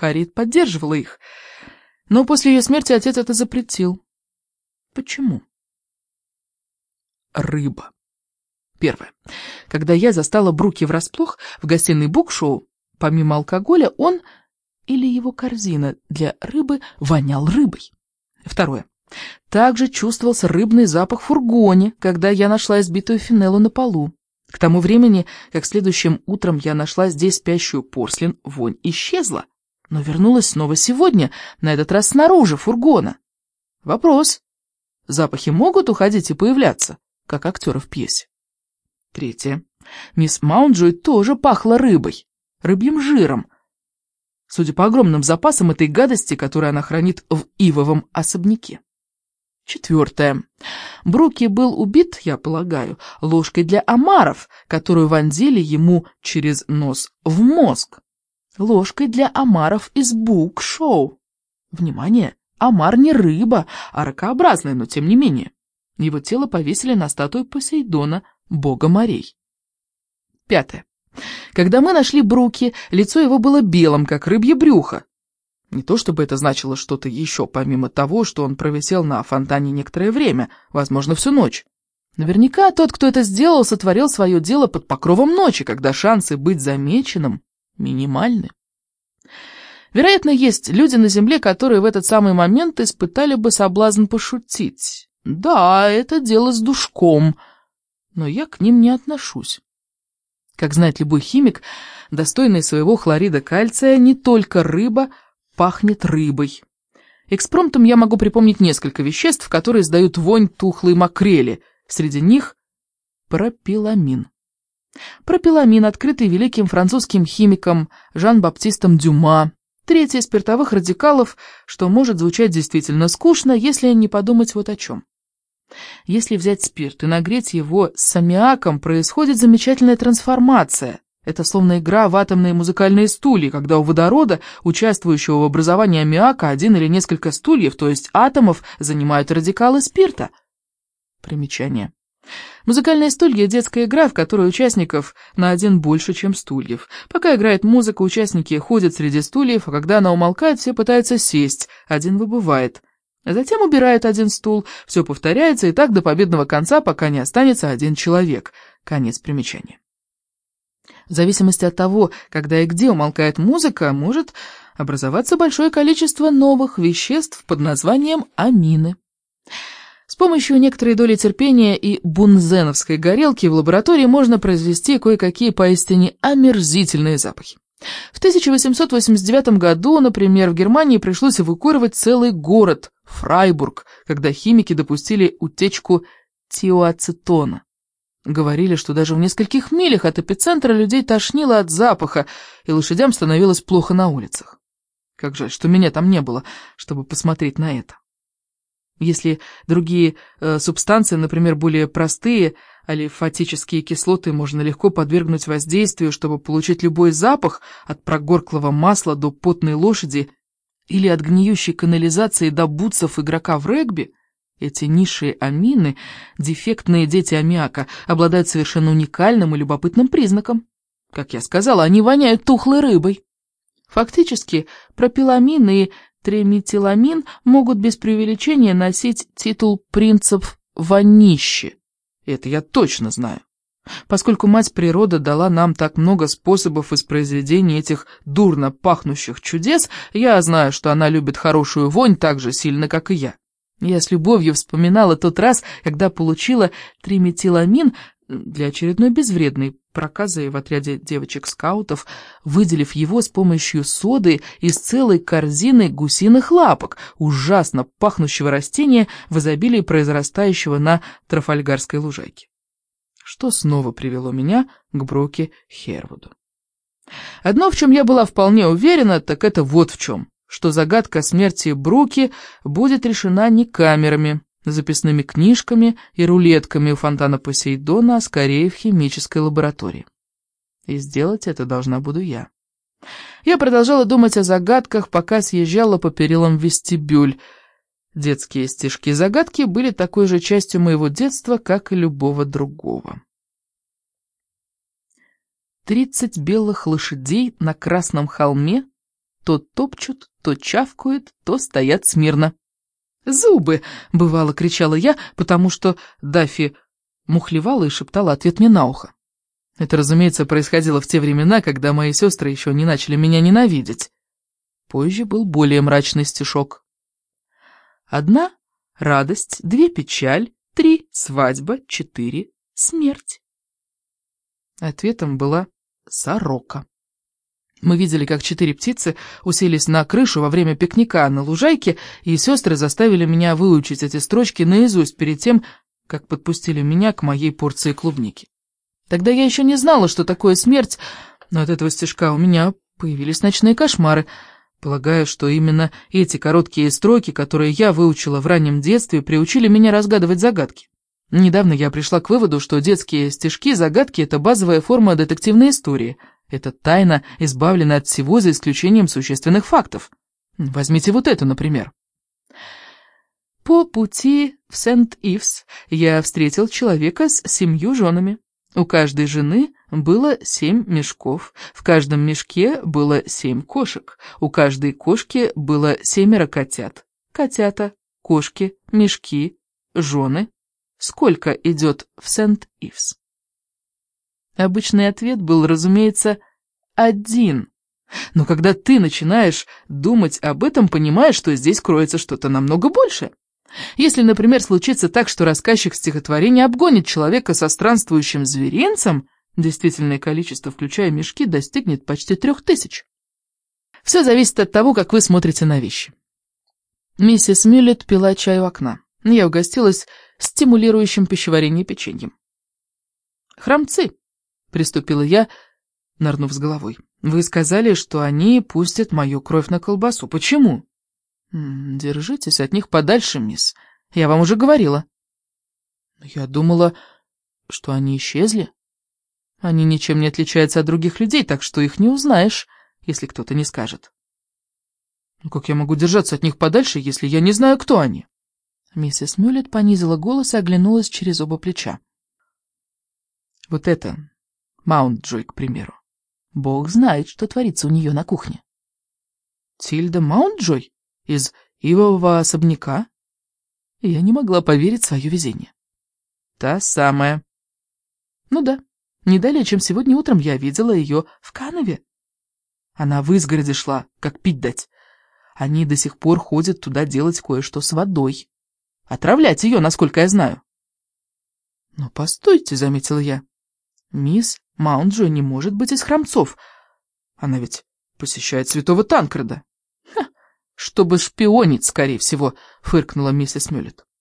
Харриет поддерживала их. Но после ее смерти отец это запретил. Почему? Рыба. Первое. Когда я застала Бруки врасплох в гостиной букшоу, помимо алкоголя, он или его корзина для рыбы вонял рыбой. Второе. Также чувствовался рыбный запах в фургоне, когда я нашла избитую Финеллу на полу. К тому времени, как следующим утром я нашла здесь спящую Порслин, вонь исчезла, но вернулась снова сегодня, на этот раз снаружи фургона. Вопрос. Запахи могут уходить и появляться, как актеры в пьесе? Третье. Мисс Маунтджой тоже пахла рыбой, рыбьим жиром, судя по огромным запасам этой гадости, которую она хранит в ивовом особняке. Четвертое. Бруки был убит, я полагаю, ложкой для омаров, которую вонзили ему через нос в мозг. Ложкой для омаров из букшоу. Внимание, омар не рыба, а ракообразная, но тем не менее. Его тело повесили на статую Посейдона, бога морей. Пятое. Когда мы нашли Бруки, лицо его было белым, как рыбье брюхо. Не то чтобы это значило что-то еще, помимо того, что он провисел на фонтане некоторое время, возможно, всю ночь. Наверняка тот, кто это сделал, сотворил свое дело под покровом ночи, когда шансы быть замеченным минимальны. Вероятно, есть люди на земле, которые в этот самый момент испытали бы соблазн пошутить. Да, это дело с душком, но я к ним не отношусь. Как знает любой химик, достойный своего хлорида кальция, не только рыба пахнет рыбой. Экспромтом я могу припомнить несколько веществ, которые издают вонь тухлой макрели. Среди них пропиламин. Пропиламин, открытый великим французским химиком Жан-Баптистом Дюма. Третий из спиртовых радикалов, что может звучать действительно скучно, если не подумать вот о чем. Если взять спирт и нагреть его с аммиаком, происходит замечательная трансформация. Это словно игра в атомные музыкальные стулья, когда у водорода, участвующего в образовании аммиака, один или несколько стульев, то есть атомов, занимают радикалы спирта. Примечание. Музыкальные стулья – детская игра, в которой участников на один больше, чем стульев. Пока играет музыка, участники ходят среди стульев, а когда она умолкает, все пытаются сесть, один выбывает. Затем убирают один стул, все повторяется и так до победного конца, пока не останется один человек. Конец примечания. В зависимости от того, когда и где умолкает музыка, может образоваться большое количество новых веществ под названием амины. С помощью некоторой доли терпения и бунзеновской горелки в лаборатории можно произвести кое-какие поистине омерзительные запахи. В 1889 году, например, в Германии пришлось эвакуировать целый город, Фрайбург, когда химики допустили утечку тиоацетона. Говорили, что даже в нескольких милях от эпицентра людей тошнило от запаха, и лошадям становилось плохо на улицах. Как жаль, что меня там не было, чтобы посмотреть на это. Если другие субстанции, например, более простые, алифатические кислоты можно легко подвергнуть воздействию, чтобы получить любой запах, от прогорклого масла до потной лошади или от гниющей канализации до бутсов игрока в регби, эти низшие амины, дефектные дети аммиака, обладают совершенно уникальным и любопытным признаком. Как я сказала, они воняют тухлой рыбой. Фактически, пропиламин и триметиламин могут без преувеличения носить титул принцев вонищи. Это я точно знаю. Поскольку мать природа дала нам так много способов воспроизведения этих дурно пахнущих чудес, я знаю, что она любит хорошую вонь так же сильно, как и я. Я с любовью вспоминала тот раз, когда получила триметиламин для очередной безвредной проказы в отряде девочек-скаутов, выделив его с помощью соды из целой корзины гусиных лапок, ужасно пахнущего растения в изобилии произрастающего на Трафальгарской лужайке. Что снова привело меня к Бруки Хервуду. Одно, в чем я была вполне уверена, так это вот в чем, что загадка смерти Бруки будет решена не камерами, записными книжками и рулетками у фонтана Посейдона, а скорее в химической лаборатории. И сделать это должна буду я. Я продолжала думать о загадках, пока съезжала по перилам в вестибюль. Детские стишки-загадки были такой же частью моего детства, как и любого другого. 30 белых лошадей на Красном холме то топчут, то чавкают, то стоят смирно. «Зубы!» — бывало кричала я, потому что Даффи мухлевала и шептала ответ мне на ухо. Это, разумеется, происходило в те времена, когда мои сестры еще не начали меня ненавидеть. Позже был более мрачный стишок. 1 — радость, 2 — печаль, 3 — свадьба, 4 — смерть. Ответом была сорока. Мы видели, как 4 птицы уселись на крышу во время пикника на лужайке, и сестры заставили меня выучить эти строчки наизусть перед тем, как подпустили меня к моей порции клубники. Тогда я еще не знала, что такое смерть, но от этого стишка у меня появились ночные кошмары. Полагаю, что именно эти короткие строки, которые я выучила в раннем детстве, приучили меня разгадывать загадки. Недавно я пришла к выводу, что детские стишки-загадки — это базовая форма детективной истории. Это тайна, избавленная от всего за исключением существенных фактов. Возьмите вот эту, например. По пути в Сент-Ивс я встретил человека с 7 женами. У каждой жены было 7 мешков, в каждом мешке было 7 кошек, у каждой кошки было 7 котят. Котята, кошки, мешки, жены. Сколько идет в Сент-Ивс? Обычный ответ был, разумеется, 1. Но когда ты начинаешь думать об этом, понимаешь, что здесь кроется что-то намного большее. Если, например, случится так, что рассказчик стихотворения обгонит человека со странствующим зверинцем, действительное количество, включая мешки, достигнет почти 3000. Все зависит от того, как вы смотрите на вещи. Миссис Мюллет пила чай у окна. Я угостилась стимулирующим пищеварение печеньем. «Храмцы», — приступила я, нырнув с головой. «Вы сказали, что они пустят мою кровь на колбасу. Почему?» «Держитесь от них подальше, мисс. Я вам уже говорила». «Я думала, что они исчезли. Они ничем не отличаются от других людей, так что их не узнаешь, если кто-то не скажет». «Ну как я могу держаться от них подальше, если я не знаю, кто они?» Миссис Мюллет понизила голос и оглянулась через оба плеча. «Вот это Маунтджой, к примеру. Бог знает, что творится у нее на кухне». «Тильда Маунтджой? Из ивового особняка?» Я не могла поверить в свое везение. «Та самая». «Ну да, не далее, чем сегодня утром я видела ее в Канове. Она в изгороде шла, как пить дать. Они до сих пор ходят туда делать кое-что с водой. Отравлять ее, насколько я знаю». «Но постойте», — заметила я. «Мисс Маунтджой не может быть из Храмцов. Она ведь посещает святого Танкреда». «Ха, чтобы шпионить, скорее всего», — фыркнула миссис Мюллет.